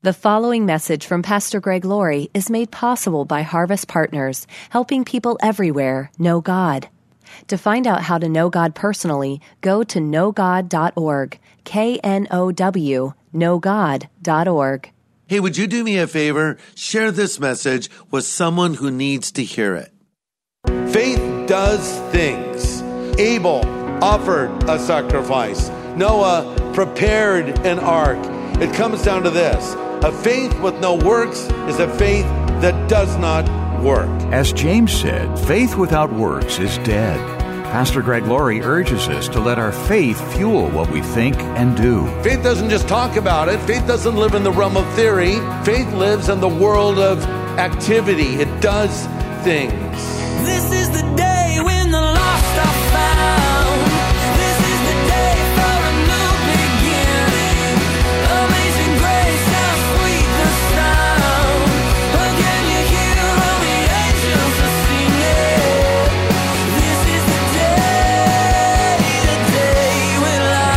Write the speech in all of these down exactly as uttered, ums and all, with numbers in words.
The following message from Pastor Greg Laurie is made possible by Harvest Partners, helping people everywhere know God. To find out how to know God personally, go to know god dot org, K N O W, know god dot org. Hey, would you do me a favor? Share this message with someone who needs to hear it. Faith does things. Abel offered a sacrifice. Noah prepared an ark. It comes down to this. A faith with no works is a faith that does not work. As James said, faith without works is dead. Pastor Greg Laurie urges us to let our faith fuel what we think and do. Faith doesn't just talk about it. Faith doesn't live in the realm of theory. Faith lives in the world of activity. It does things. This is the day when the lost are found. This is the day for a new beginning. Amazing grace, how sweet the sound. Again you hear all the angels are singing. This is the day, the day when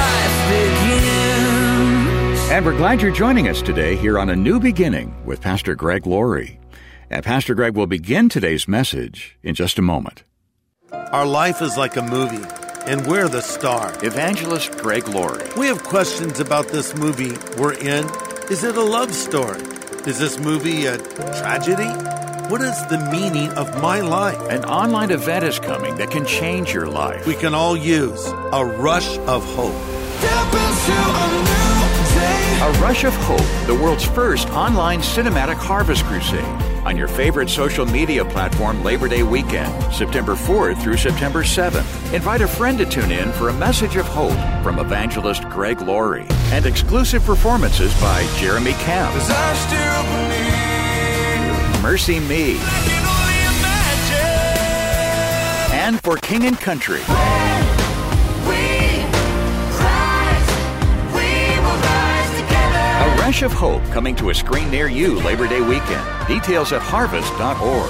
life begins. And we're glad you're joining us today here on A New Beginning with Pastor Greg Laurie. And Pastor Greg will begin today's message in just a moment. Our life is like a movie, and we're the star. Evangelist Greg Laurie. We have questions about this movie we're in. Is it a love story? Is this movie a tragedy? What is the meaning of my life? An online event is coming that can change your life. We can all use a rush of hope. Step into a new day. A Rush of Hope, the world's first online cinematic harvest crusade. On your favorite social media platform Labor Day weekend, September fourth through September seventh. Invite a friend to tune in for a message of hope from evangelist Greg Laurie and exclusive performances by Jeremy Camp, 'Cause I still believe. Mercy Me, I can only imagine. and For King and Country. A Rush of Hope coming to a screen near you Labor Day weekend. Details at harvest dot org.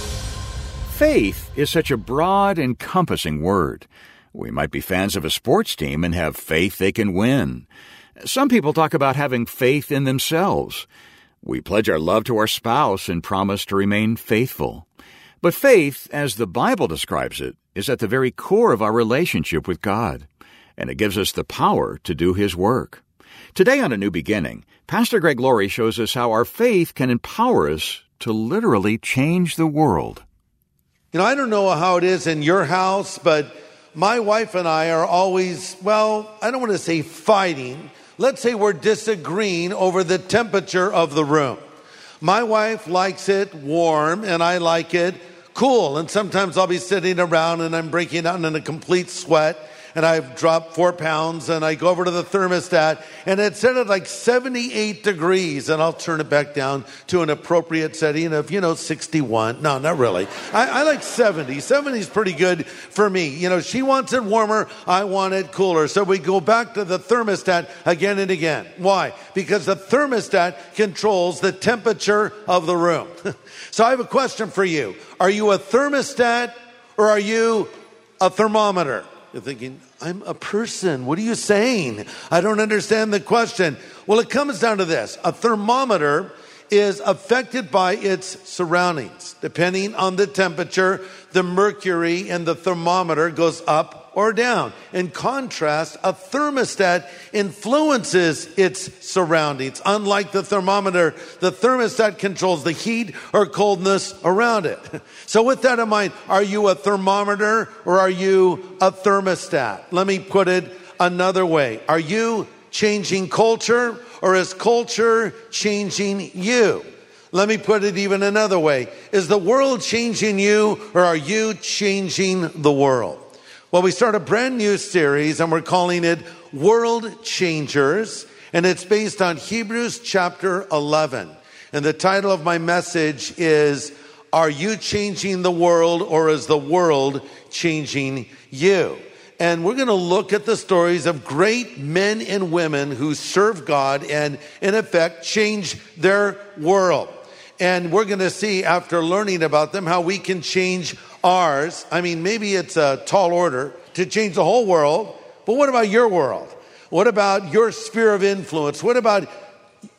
Faith is such a broad, encompassing word. We might be fans of a sports team and have faith they can win. Some people talk about having faith in themselves. We pledge our love to our spouse and promise to remain faithful. But faith, as the Bible describes it, is at the very core of our relationship with God, and it gives us the power to do His work. Today on A New Beginning, Pastor Greg Laurie shows us how our faith can empower us to literally change the world. You know, I don't know how it is in your house, but my wife and I are always, well, I don't want to say fighting. Let's say we're disagreeing over the temperature of the room. My wife likes it warm, and I like it cool. And sometimes I'll be sitting around and I'm breaking out in a complete sweat. And I've dropped four pounds, and I go over to the thermostat, and it's set at like seventy-eight degrees, and I'll turn it back down to an appropriate setting of, you know, sixty-one. No, not really. I, I like seventy. seventy is pretty good for me. You know, she wants it warmer, I want it cooler. So we go back to the thermostat again and again. Why? Because the thermostat controls the temperature of the room. So I have a question for you. Are you a thermostat, or are you a thermometer? You're thinking, I'm a person. What are you saying? I don't understand the question. Well, it comes down to this. A thermometer is affected by its surroundings. Depending on the temperature, the mercury in the thermometer goes up or down. In contrast, a thermostat influences its surroundings. Unlike the thermometer, the thermostat controls the heat or coldness around it. So with that in mind, are you a thermometer or are you a thermostat? Let me put it another way. Are you changing culture, or is culture changing you? Let me put it even another way. Is the world changing you, or are you changing the world? Well, we start a brand new series, and we're calling it World Changers, and it's based on Hebrews chapter eleven. And the title of my message is, Are you changing the world, or is the world changing you? And we're going to look at the stories of great men and women who serve God and, in effect, change their world. And we're going to see, after learning about them, how we can change ours. I mean, maybe it's a tall order to change the whole world, but what about your world? What about your sphere of influence? What about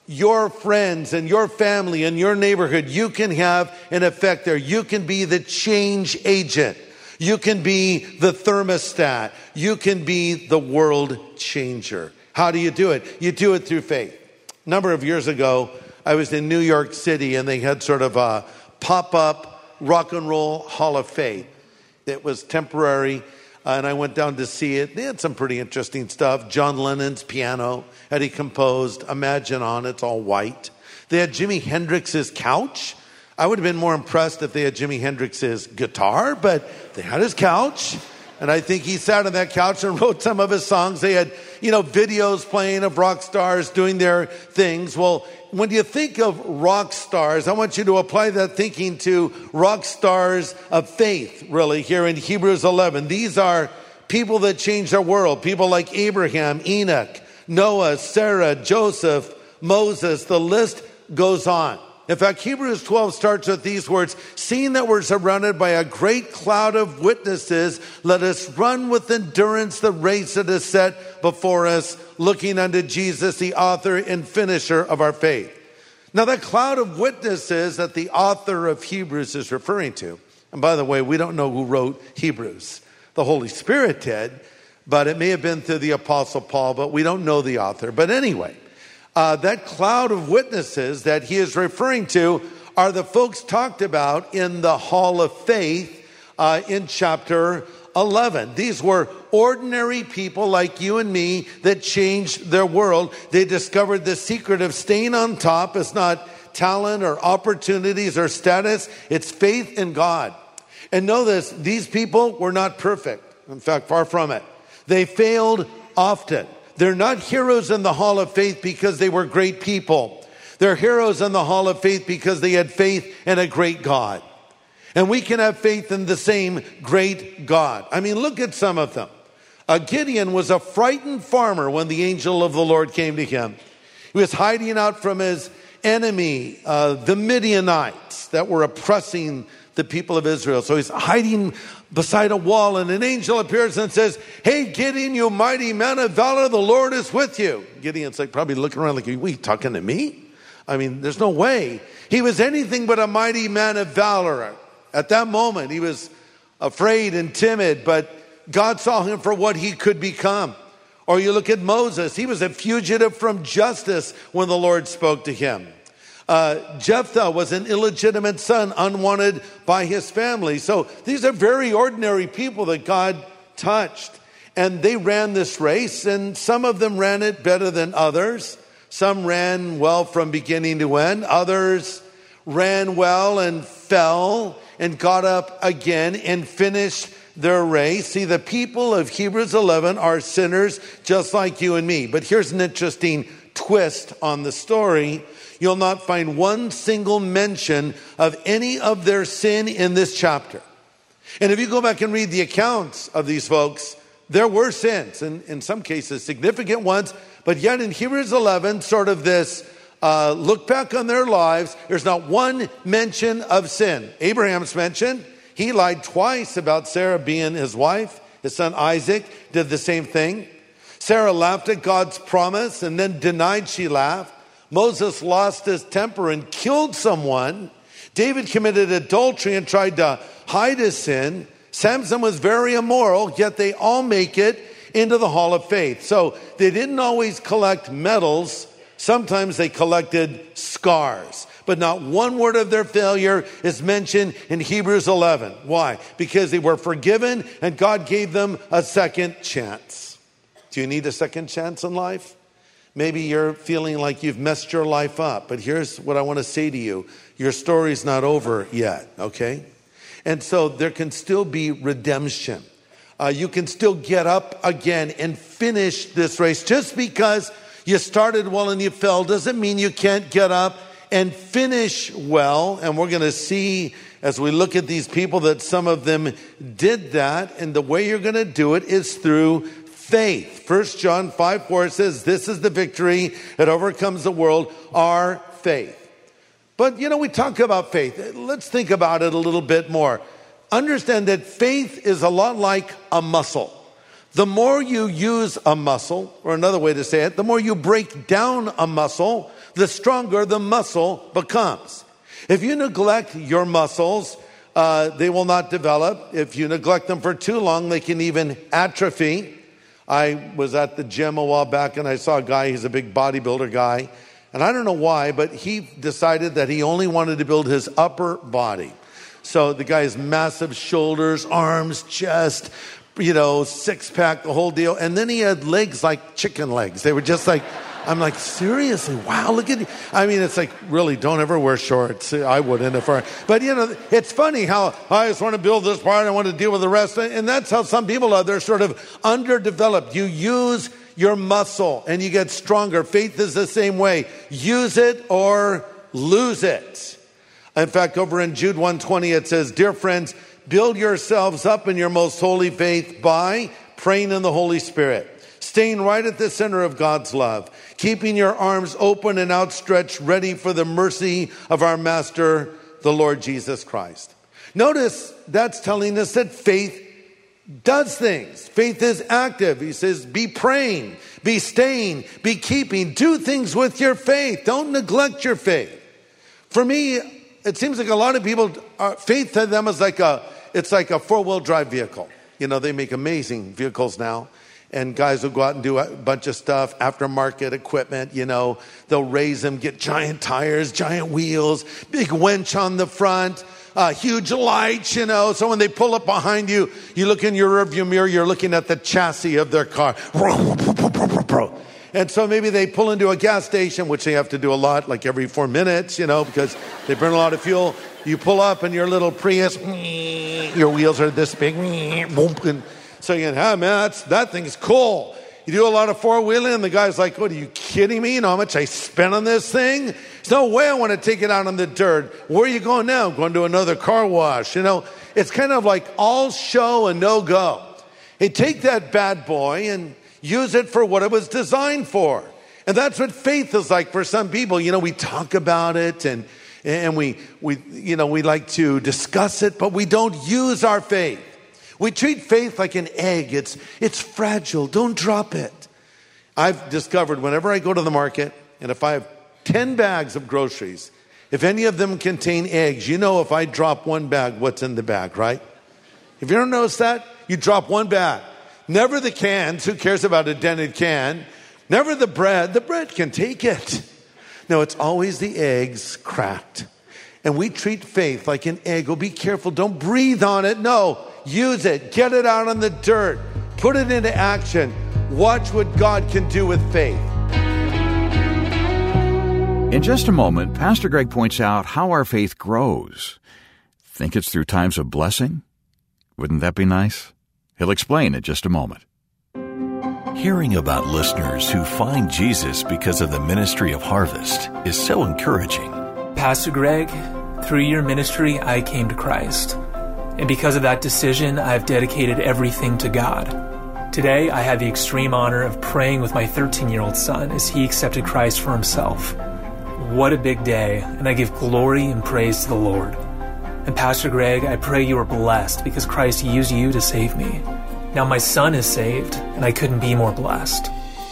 your friends and your family and your neighborhood, you can have an effect there. You can be the change agent. You can be the thermostat. You can be the world changer. How do you do it? You do it through faith. A number of years ago, I was in New York City, and they had sort of a pop-up rock and roll hall of faith. It was temporary, uh, and I went down to see it. They had some pretty interesting stuff. John Lennon's piano that he composed, Imagine on, it's all white. They had Jimi Hendrix's couch. I would have been more impressed if they had Jimi Hendrix's guitar, but they had his couch. And I think he sat on that couch and wrote some of his songs. They had, you know, videos playing of rock stars doing their things. Well, when you think of rock stars, I want you to apply that thinking to rock stars of faith, really, here in Hebrews eleven. These are people that changed our world. People like Abraham, Enoch, Noah, Sarah, Joseph, Moses. The list goes on. In fact, Hebrews twelve starts with these words, seeing that we're surrounded by a great cloud of witnesses, let us run with endurance the race that is set before us, looking unto Jesus, the author and finisher of our faith. Now, that cloud of witnesses that the author of Hebrews is referring to, and by the way, we don't know who wrote Hebrews. The Holy Spirit did, but it may have been through the Apostle Paul, but we don't know the author. But anyway, Uh, that cloud of witnesses that he is referring to are the folks talked about in the Hall of Faith uh, in chapter eleven. These were ordinary people like you and me that changed their world. They discovered the secret of staying on top. It's not talent or opportunities or status. It's faith in God. And know this, these people were not perfect. In fact, far from it. They failed often. They're not heroes in the Hall of Faith because they were great people. They're heroes in the Hall of Faith because they had faith in a great God. And we can have faith in the same great God. I mean, look at some of them. Uh, Gideon was a frightened farmer when the angel of the Lord came to him. He was hiding out from his enemy, uh, the Midianites that were oppressing the people of Israel. So he's hiding beside a wall, and an angel appears and says, hey, Gideon, you mighty man of valor, the Lord is with you. Gideon's like probably looking around like, are you talking to me? I mean, there's no way. He was anything but a mighty man of valor. At that moment, he was afraid and timid, but God saw him for what he could become. Or you look at Moses. He was a fugitive from justice when the Lord spoke to him. Uh, Jephthah was an illegitimate son, unwanted by his family. So these are very ordinary people that God touched. And they ran this race, and some of them ran it better than others. Some ran well from beginning to end. Others ran well and fell and got up again and finished their race. See, the people of Hebrews eleven are sinners just like you and me. But here's an interesting twist on the story. You'll not find one single mention of any of their sin in this chapter. And if you go back and read the accounts of these folks, there were sins, and in some cases significant ones, but yet in Hebrews eleven, sort of this uh, look back on their lives, there's not one mention of sin. Abraham's mentioned. He lied twice about Sarah being his wife. His son Isaac did the same thing. Sarah laughed at God's promise and then denied she laughed. Moses lost his temper and killed someone. David committed adultery and tried to hide his sin. Samson was very immoral, yet they all make it into the Hall of Faith. So they didn't always collect medals. Sometimes they collected scars. But not one word of their failure is mentioned in Hebrews eleven. Why? Because they were forgiven and God gave them a second chance. Do you need a second chance in life? Maybe you're feeling like you've messed your life up, but here's what I want to say to you. Your story's not over yet, okay? And so there can still be redemption. Uh, you can still get up again and finish this race. Just because you started well and you fell doesn't mean you can't get up and finish well. And we're going to see as we look at these people that some of them did that. And the way you're going to do it is through faith. First John five four says, this is the victory that overcomes the world, our faith. But, you know, we talk about faith. Let's think about it a little bit more. Understand that faith is a lot like a muscle. The more you use a muscle, or another way to say it, the more you break down a muscle, the stronger the muscle becomes. If you neglect your muscles, uh, they will not develop. If you neglect them for too long, they can even atrophy. I was at the gym a while back and I saw a guy, he's a big bodybuilder guy. And I don't know why, but he decided that he only wanted to build his upper body. So the guy has massive shoulders, arms, chest, you know, six pack, the whole deal. And then he had legs like chicken legs. They were just like, I'm like, seriously, wow, look at you. I mean, it's like, really, don't ever wear shorts. I wouldn't if I, but you know, it's funny how I just want to build this part, I want to deal with the rest. And that's how some people are. They're sort of underdeveloped. You use your muscle and you get stronger. Faith is the same way. Use it or lose it. In fact, over in Jude one twenty, it says, dear friends, build yourselves up in your most holy faith by praying in the Holy Spirit, staying right at the center of God's love, keeping your arms open and outstretched, ready for the mercy of our Master, the Lord Jesus Christ. Notice that's telling us that faith does things. Faith is active. He says, be praying, be staying, be keeping. Do things with your faith. Don't neglect your faith. For me, it seems like a lot of people, uh, faith to them is like a, it's like a four-wheel drive vehicle. You know, they make amazing vehicles now. And guys will go out and do a bunch of stuff, aftermarket equipment, you know. They'll raise them, get giant tires, giant wheels, big winch on the front, uh, huge lights, you know. So when they pull up behind you, you look in your rearview mirror, you're looking at the chassis of their car. And so maybe they pull into a gas station, which they have to do a lot, like every four minutes, you know, because they burn a lot of fuel. You pull up in your little Prius, your wheels are this big, and so you go, hey man, that's, that thing's cool. You do a lot of four-wheeling, and the guy's like, what, are you kidding me? You know how much I spent on this thing? There's no way I want to take it out on the dirt. Where are you going now? I'm going to another car wash. You know, it's kind of like all show and no go. Hey, take that bad boy and use it for what it was designed for. And that's what faith is like for some people. You know, we talk about it and and we we you know, we like to discuss it, but we don't use our faith. We treat faith like an egg. It's it's fragile. Don't drop it. I've discovered whenever I go to the market, and if I have ten bags of groceries, if any of them contain eggs, you know if I drop one bag, what's in the bag, right? If you don't notice that, you drop one bag. Never the cans. Who cares about a dented can? Never the bread. The bread can take it. No, it's always the eggs cracked. And we treat faith like an egg. Oh, be careful. Don't breathe on it. No, use it. Get it out on the dirt. Put it into action. Watch what God can do with faith. In just a moment, Pastor Greg points out how our faith grows. Think it's through times of blessing? Wouldn't that be nice? He'll explain in just a moment. Hearing about listeners who find Jesus because of the ministry of Harvest is so encouraging. Pastor Greg, through your ministry, I came to Christ. And because of that decision, I've dedicated everything to God. Today, I had the extreme honor of praying with my thirteen-year-old son as he accepted Christ for himself. What a big day, and I give glory and praise to the Lord. And Pastor Greg, I pray you are blessed because Christ used you to save me. Now my son is saved, and I couldn't be more blessed.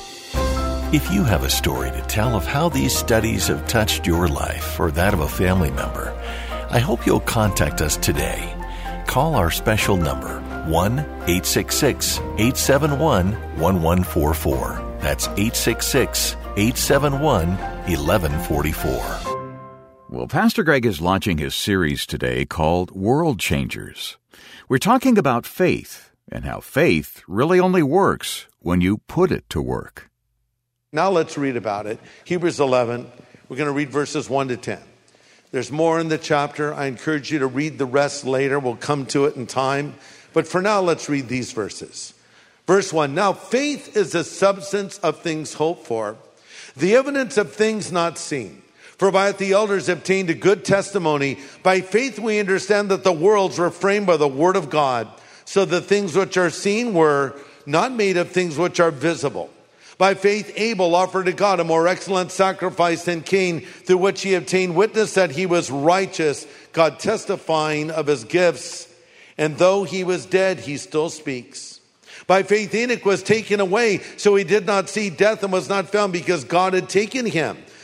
If you have a story to tell of how these studies have touched your life or that of a family member, I hope you'll contact us today. Call our special number, one eight six six, eight seven one, one one four four. That's eight six six, eight seven one, one one four four. Well, Pastor Greg is launching his series today called World Changers. We're talking about faith and how faith really only works when you put it to work. Now let's read about it. Hebrews eleven, we're going to read verses one to ten. There's more in the chapter. I encourage you to read the rest later. We'll come to it in time. But for now, let's read these verses. Verse one, now faith is the substance of things hoped for, the evidence of things not seen. For by it the elders obtained a good testimony. By faith we understand that the worlds were framed by the word of God, so the things which are seen were not made of things which are visible. By faith Abel offered to God a more excellent sacrifice than Cain, through which he obtained witness that he was righteous, God testifying of his gifts. And though he was dead, he still speaks. By faith Enoch was taken away, so he did not see death and was not found because God had taken him.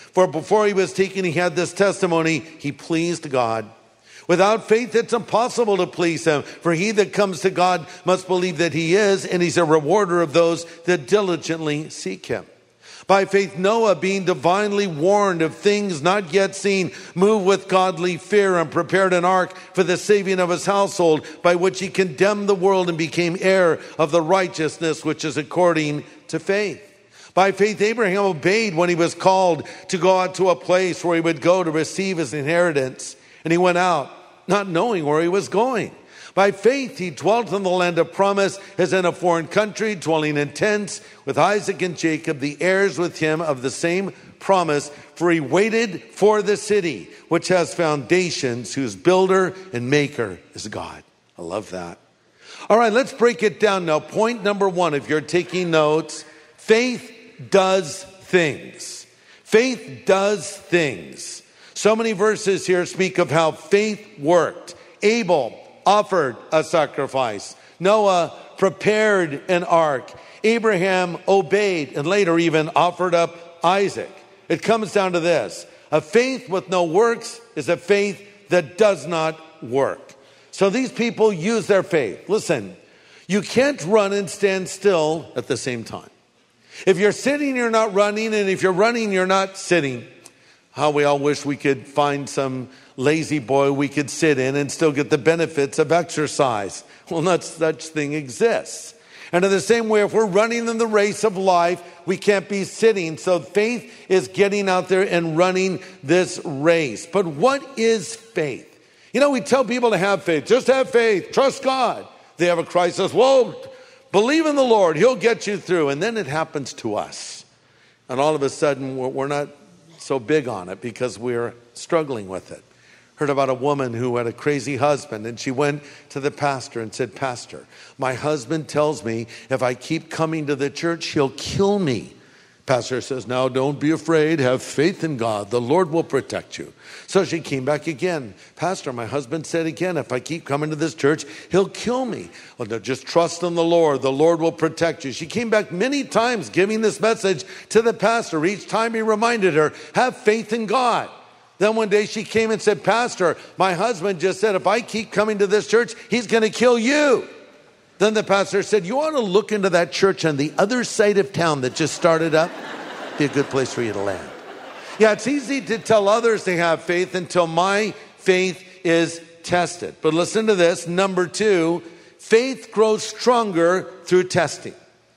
For before he was taken, he had this testimony, he pleased God. Without faith, it's impossible to please him. For he that comes to God must believe that he is, and he's a rewarder of those that diligently seek him. By faith, Noah, being divinely warned of things not yet seen, moved with godly fear and prepared an ark for the saving of his household, by which he condemned the world and became heir of the righteousness which is according to faith. By faith, Abraham obeyed when he was called to go out to a place where he would go to receive his inheritance. And he went out, not knowing where he was going. By faith, he dwelt in the land of promise, as in a foreign country, dwelling in tents with Isaac and Jacob, the heirs with him of the same promise. For he waited for the city, which has foundations, whose builder and maker is God. I love that. All right, let's break it down now. Point number one, if you're taking notes, faith does things. Faith does things. So many verses here speak of how faith worked. Abel offered a sacrifice. Noah prepared an ark. Abraham obeyed and later even offered up Isaac. It comes down to this. A faith with no works is a faith that does not work. So these people use their faith. Listen, you can't run and stand still at the same time. If you're sitting, you're not running. And if you're running, you're not sitting. How we all wish we could find some lazy boy we could sit in and still get the benefits of exercise. Well, no such thing exists. And in the same way, if we're running in the race of life, we can't be sitting. So faith is getting out there and running this race. But what is faith? You know, we tell people to have faith. Just have faith. Trust God. They have a crisis. Whoa, believe in the Lord. He'll get you through. And then it happens to us. And all of a sudden, we're not so big on it because we're struggling with it. Heard about a woman who had a crazy husband, and she went to the pastor and said, Pastor, my husband tells me if I keep coming to the church, he'll kill me. Pastor says, now don't be afraid. Have faith in God. The Lord will protect you. So she came back again. Pastor, my husband said again, if I keep coming to this church, he'll kill me. Well, no, just trust in the Lord. The Lord will protect you. She came back many times giving this message to the pastor. Each time he reminded her, have faith in God. Then one day she came and said, Pastor, my husband just said, if I keep coming to this church, he's going to kill you. Then the pastor said, you ought to look into that church on the other side of town that just started up. Be a good place for you to land. Yeah, it's easy to tell others they have faith until my faith is tested. But listen to this. Number two, faith grows stronger through testing.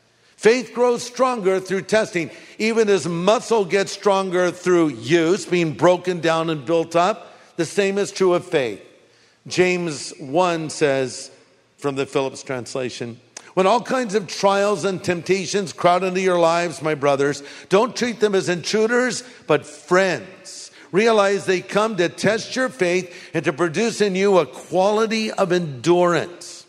Faith grows stronger through testing. Even as muscle gets stronger through use, being broken down and built up, the same is true of faith. James one says, from the Phillips translation, when all kinds of trials and temptations crowd into your lives, my brothers, don't treat them as intruders, but friends. Realize they come to test your faith and to produce in you a quality of endurance.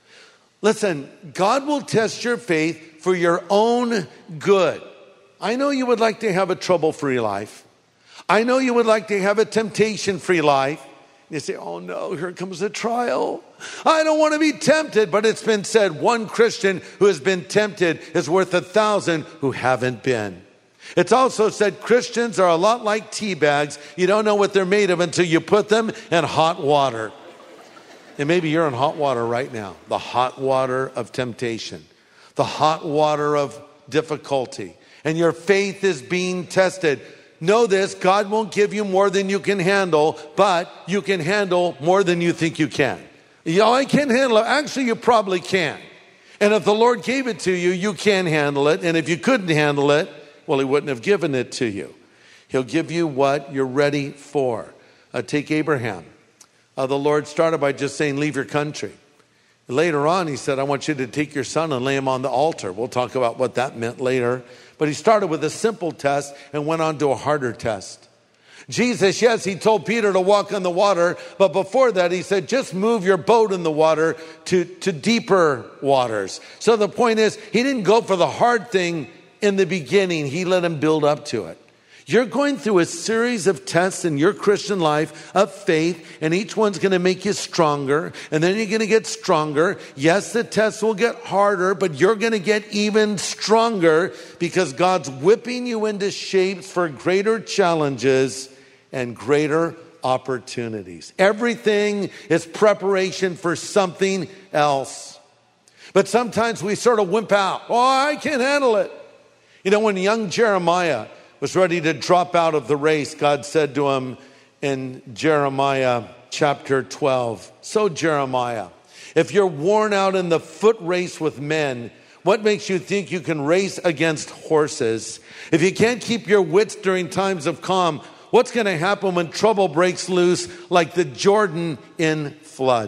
Listen, God will test your faith for your own good. I know you would like to have a trouble-free life. I know you would like to have a temptation-free life. You say, oh no, here comes a trial. I don't want to be tempted. But it's been said, one Christian who has been tempted is worth a thousand who haven't been. It's also said Christians are a lot like tea bags. You don't know what they're made of until you put them in hot water. And maybe you're in hot water right now. The hot water of temptation. The hot water of difficulty. And your faith is being tested. Know this, God won't give you more than you can handle, but you can handle more than you think you can. You know, I can't handle it. Actually, you probably can. And if the Lord gave it to you, you can handle it. And if you couldn't handle it, well, he wouldn't have given it to you. He'll give you what you're ready for. Uh, take Abraham. Uh, the Lord started by just saying, leave your country. Later on, he said, I want you to take your son and lay him on the altar. We'll talk about what that meant later. But he started with a simple test and went on to a harder test. Jesus, yes, he told Peter to walk on the water. But before that, he said, just move your boat in the water to, to deeper waters. So the point is, he didn't go for the hard thing in the beginning. He let him build up to it. You're going through a series of tests in your Christian life of faith, and each one's going to make you stronger, and then you're going to get stronger. Yes, the tests will get harder, but you're going to get even stronger because God's whipping you into shapes for greater challenges and greater opportunities. Everything is preparation for something else. But sometimes we sort of wimp out. Oh, I can't handle it. You know, when young Jeremiah was ready to drop out of the race, God said to him in Jeremiah chapter twelve, "So Jeremiah, if you're worn out in the foot race with men, what makes you think you can race against horses? If you can't keep your wits during times of calm, what's going to happen when trouble breaks loose like the Jordan in flood?"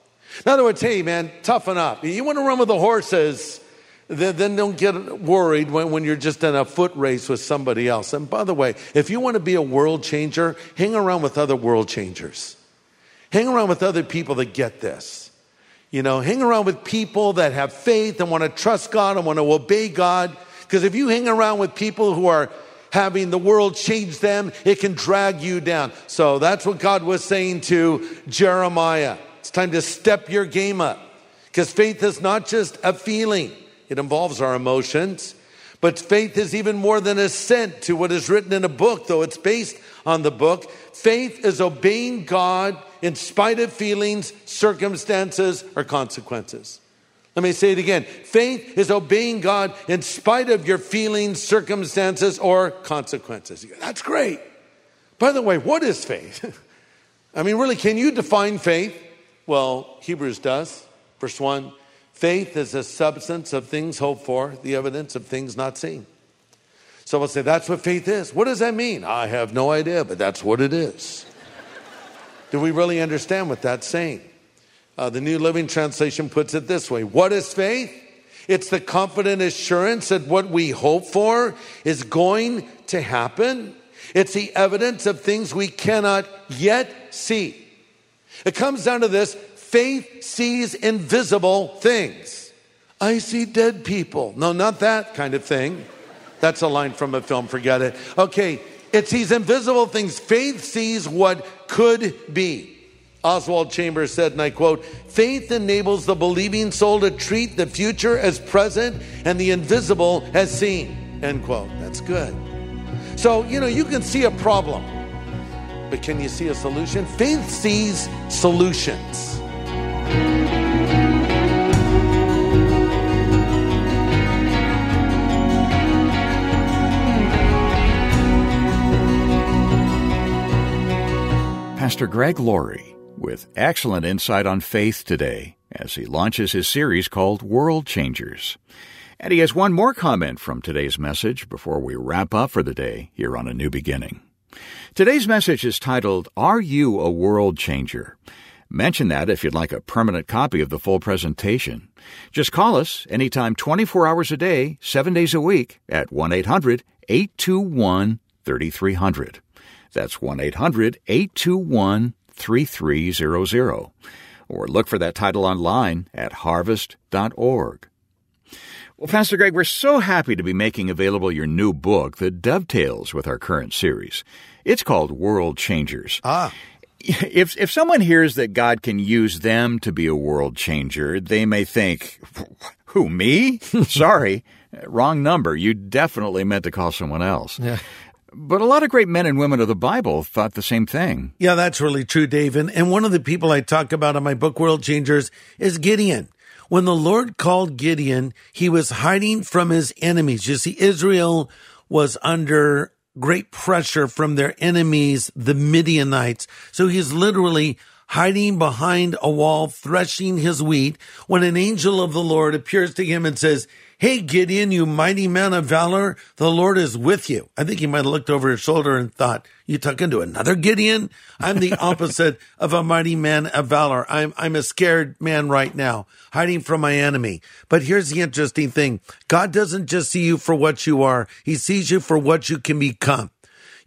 In other words, hey man, toughen up. You want to run with the horses, then, then don't get worried when, when you're just in a foot race with somebody else. And by the way, if you want to be a world changer, hang around with other world changers. Hang around with other people that get this. You know, hang around with people that have faith and want to trust God and want to obey God. Because if you hang around with people who are having the world change them, it can drag you down. So that's what God was saying to Jeremiah. It's time to step your game up. Because faith is not just a feeling. It involves our emotions. But faith is even more than assent to what is written in a book, though it's based on the book. Faith is obeying God in spite of feelings, circumstances, or consequences. Let me say it again. Faith is obeying God in spite of your feelings, circumstances, or consequences. That's great. By the way, what is faith? I mean, really, can you define faith? Well, Hebrews does. Verse one, faith is the substance of things hoped for, the evidence of things not seen. So we'll say, that's what faith is. What does that mean? I have no idea, but that's what it is. Do we really understand what that's saying? Uh, the New Living Translation puts it this way. What is faith? It's the confident assurance that what we hope for is going to happen. It's the evidence of things we cannot yet see. It comes down to this. Faith sees invisible things. I see dead people. No, not that kind of thing. That's a line from a film. Forget it. Okay, it sees invisible things. Faith sees what could be. Oswald Chambers said, and I quote, faith enables the believing soul to treat the future as present and the invisible as seen. End quote. That's good. So, you know, you can see a problem, but can you see a solution? Faith sees solutions. Pastor Greg Laurie with excellent insight on faith today as he launches his series called World Changers. And he has one more comment from today's message before we wrap up for the day here on A New Beginning. Today's message is titled, Are You a World Changer? Mention that if you'd like a permanent copy of the full presentation. Just call us anytime twenty-four hours a day, seven days a week at one eight hundred eight two one three three zero zero. That's one eight hundred eight two one three three zero zero. Or look for that title online at harvest dot org. Well, Pastor Greg, we're so happy to be making available your new book that dovetails with our current series. It's called World Changers. Ah. If if someone hears that God can use them to be a world changer, they may think, who, me? Sorry, wrong number. You definitely meant to call someone else. Yeah. But a lot of great men and women of the Bible thought the same thing. Yeah, that's really true, Dave. And, and one of the people I talk about in my book, World Changers, is Gideon. When the Lord called Gideon, he was hiding from his enemies. You see, Israel was under great pressure from their enemies, the Midianites. So he's literally hiding behind a wall, threshing his wheat, when an angel of the Lord appears to him and says, hey, Gideon, you mighty man of valor, the Lord is with you. I think he might have looked over his shoulder and thought, you talking to another Gideon? I'm the opposite of a mighty man of valor. I'm, I'm a scared man right now, hiding from my enemy. But here's the interesting thing. God doesn't just see you for what you are. He sees you for what you can become.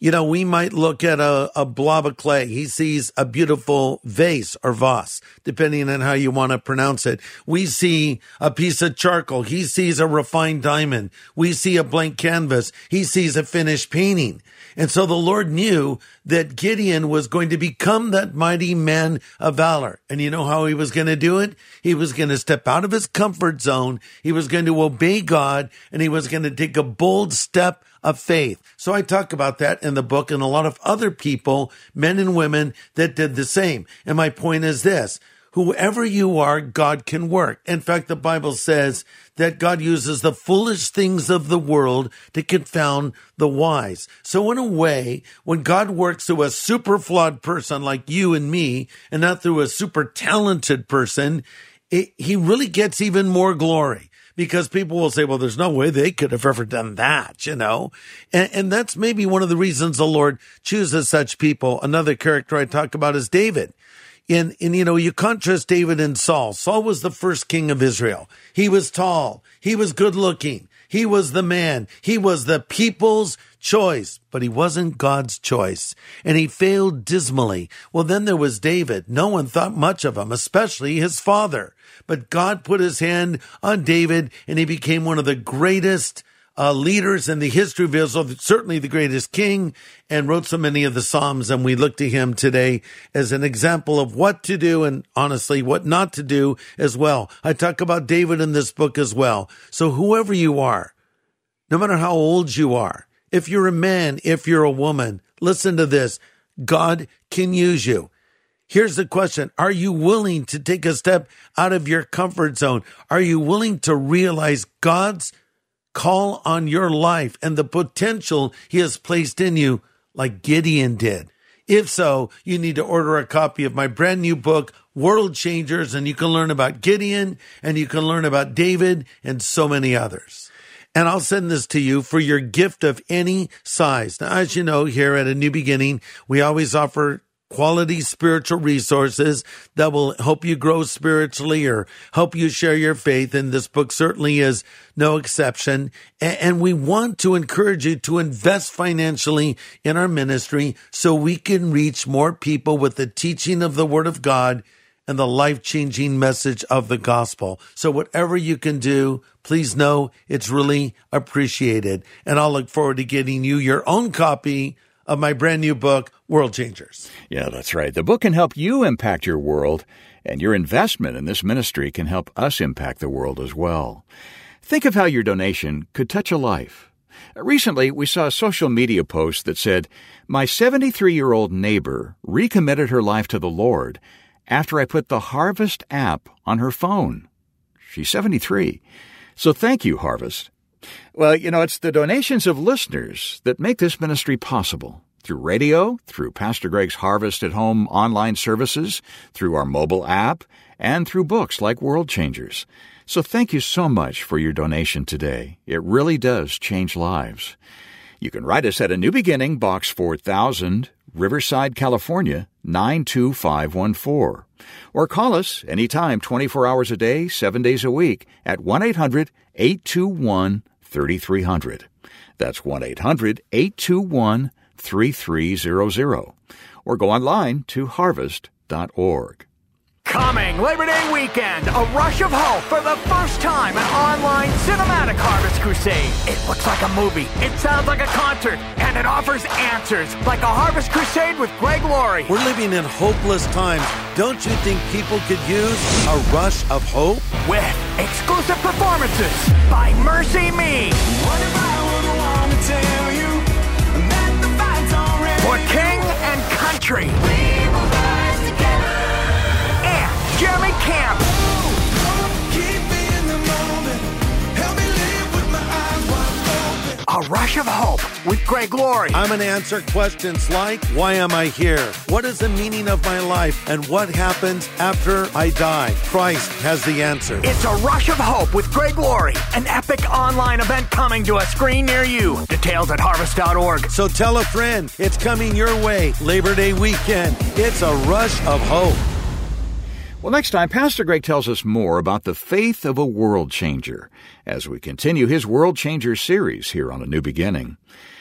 You know, we might look at a, a blob of clay. He sees a beautiful vase or vase, depending on how you want to pronounce it. We see a piece of charcoal. He sees a refined diamond. We see a blank canvas. He sees a finished painting. And so the Lord knew that Gideon was going to become that mighty man of valor. And you know how he was going to do it? He was going to step out of his comfort zone. He was going to obey God, and he was going to take a bold step of faith. So I talk about that in the book, and a lot of other people, men and women, that did the same. And my point is this: whoever you are, God can work. In fact, the Bible says that God uses the foolish things of the world to confound the wise. So in a way, when God works through a super flawed person like you and me, and not through a super talented person, it, he really gets even more glory. Because people will say, well, there's no way they could have ever done that, you know? And, and that's maybe one of the reasons the Lord chooses such people. Another character I talk about is David. In, in, you know, you contrast David and Saul. Saul was the first king of Israel. He was tall. He was good looking. He was the man. He was the people's choice, but he wasn't God's choice. And he failed dismally. Well, then there was David. No one thought much of him, especially his father. But God put his hand on David, and he became one of the greatest Uh, leaders in the history of Israel, certainly the greatest king, and wrote so many of the Psalms. And we look to him today as an example of what to do and honestly what not to do as well. I talk about David in this book as well. So whoever you are, no matter how old you are, if you're a man, if you're a woman, listen to this. God can use you. Here's the question. Are you willing to take a step out of your comfort zone? Are you willing to realize God's call on your life and the potential he has placed in you like Gideon did? If so, you need to order a copy of my brand new book, World Changers, and you can learn about Gideon, and you can learn about David and so many others. And I'll send this to you for your gift of any size. Now, as you know, here at A New Beginning, we always offer quality spiritual resources that will help you grow spiritually or help you share your faith. And this book certainly is no exception. And we want to encourage you to invest financially in our ministry so we can reach more people with the teaching of the Word of God and the life-changing message of the gospel. So whatever you can do, please know it's really appreciated. And I'll look forward to getting you your own copy of my brand new book, World Changers. Yeah, that's right. The book can help you impact your world, and your investment in this ministry can help us impact the world as well. Think of how your donation could touch a life. Recently, we saw a social media post that said, "My seventy-three-year-old neighbor recommitted her life to the Lord after I put the Harvest app on her phone." She's seventy-three. So thank you, Harvest. Well, you know, it's the donations of listeners that make this ministry possible. Through radio, through Pastor Greg's Harvest at Home online services, through our mobile app, and through books like World Changers. So thank you so much for your donation today. It really does change lives. You can write us at A New Beginning, Box four thousand, Riverside, California, nine two five one four. Or call us anytime, twenty-four hours a day, seven days a week, at one eight hundred eight two one three three zero zero. That's one eight hundred eight two one three three zero zero. Or go online to harvest dot org. Coming Labor Day weekend, a rush of hope for the first time, an online cinematic Harvest Crusade. It looks like a movie, it sounds like a concert, and it offers answers like a Harvest Crusade with Greg Laurie. We're living in hopeless times. Don't you think people could use a rush of hope? With exclusive performances by Mercy Me. What if I would want to tell you that the fight's already For King and Country. We will rise together. And Jeremy Camp. Keep me in the moment. Help me live with my eyes wide open. A rush of hope with Greg Laurie. I'm going to answer questions like, why am I here? What is the meaning of my life? And what happens after I die? Christ has the answer. It's a rush of hope with Greg Laurie, an epic online event coming to a screen near you. Details at harvest dot org. So tell a friend, it's coming your way. Labor Day weekend. It's a rush of hope. Well, next time, Pastor Greg tells us more about the faith of a world changer as we continue his World Changer series here on A New Beginning.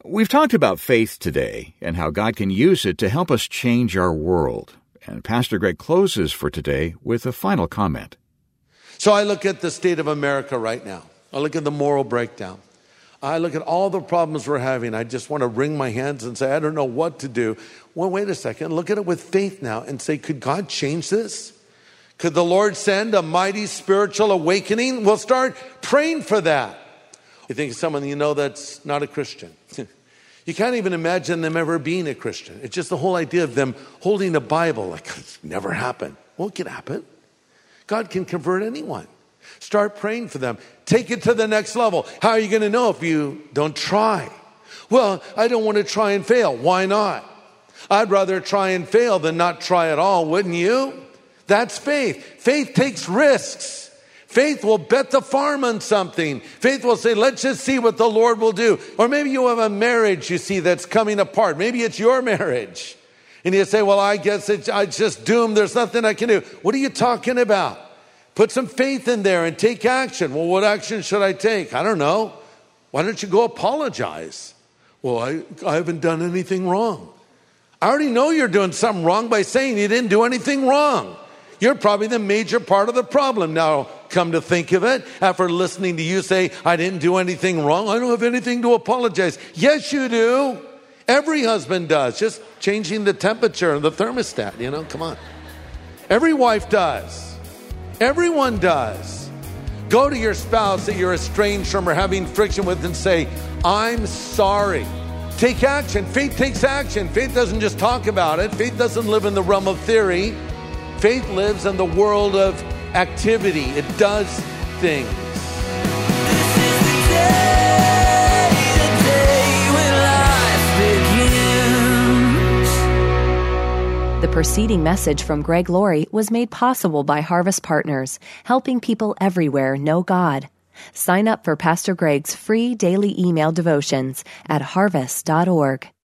We've talked about faith today and how God can use it to help us change our world. And Pastor Greg closes for today with a final comment. So I look at the state of America right now. I look at the moral breakdown. I look at all the problems we're having. I just want to wring my hands and say, I don't know what to do. Well, wait a second. Look at it with faith now and say, could God change this? Could the Lord send a mighty spiritual awakening? We'll start praying for that. You think of someone you know that's not a Christian. You can't even imagine them ever being a Christian. It's just the whole idea of them holding a Bible. Like, it's never happened. Well, it can happen. God can convert anyone. Start praying for them. Take it to the next level. How are you going to know if you don't try? Well, I don't want to try and fail. Why not? I'd rather try and fail than not try at all, wouldn't you? That's faith. Faith takes risks. Faith will bet the farm on something. Faith will say, let's just see what the Lord will do. Or maybe you have a marriage, you see, that's coming apart. Maybe it's your marriage. And you say, well, I guess it's, it's just doomed. There's nothing I can do. What are you talking about? Put some faith in there and take action. Well, what action should I take? I don't know. Why don't you go apologize? Well, I, I haven't done anything wrong. I already know you're doing something wrong by saying you didn't do anything wrong. You're probably the major part of the problem. Now, come to think of it, after listening to you say, I didn't do anything wrong, I don't have anything to apologize. Yes, you do. Every husband does. Just changing the temperature of the thermostat, you know, come on. Every wife does. Everyone does. Go to your spouse that you're estranged from or having friction with and say, I'm sorry. Take action. Faith takes action. Faith doesn't just talk about it. Faith doesn't live in the realm of theory. Faith lives in the world of activity. It does things. This is the day, the day when life begins. The preceding message from Greg Laurie was made possible by Harvest Partners, helping people everywhere know God. Sign up for Pastor Greg's free daily email devotions at harvest dot org.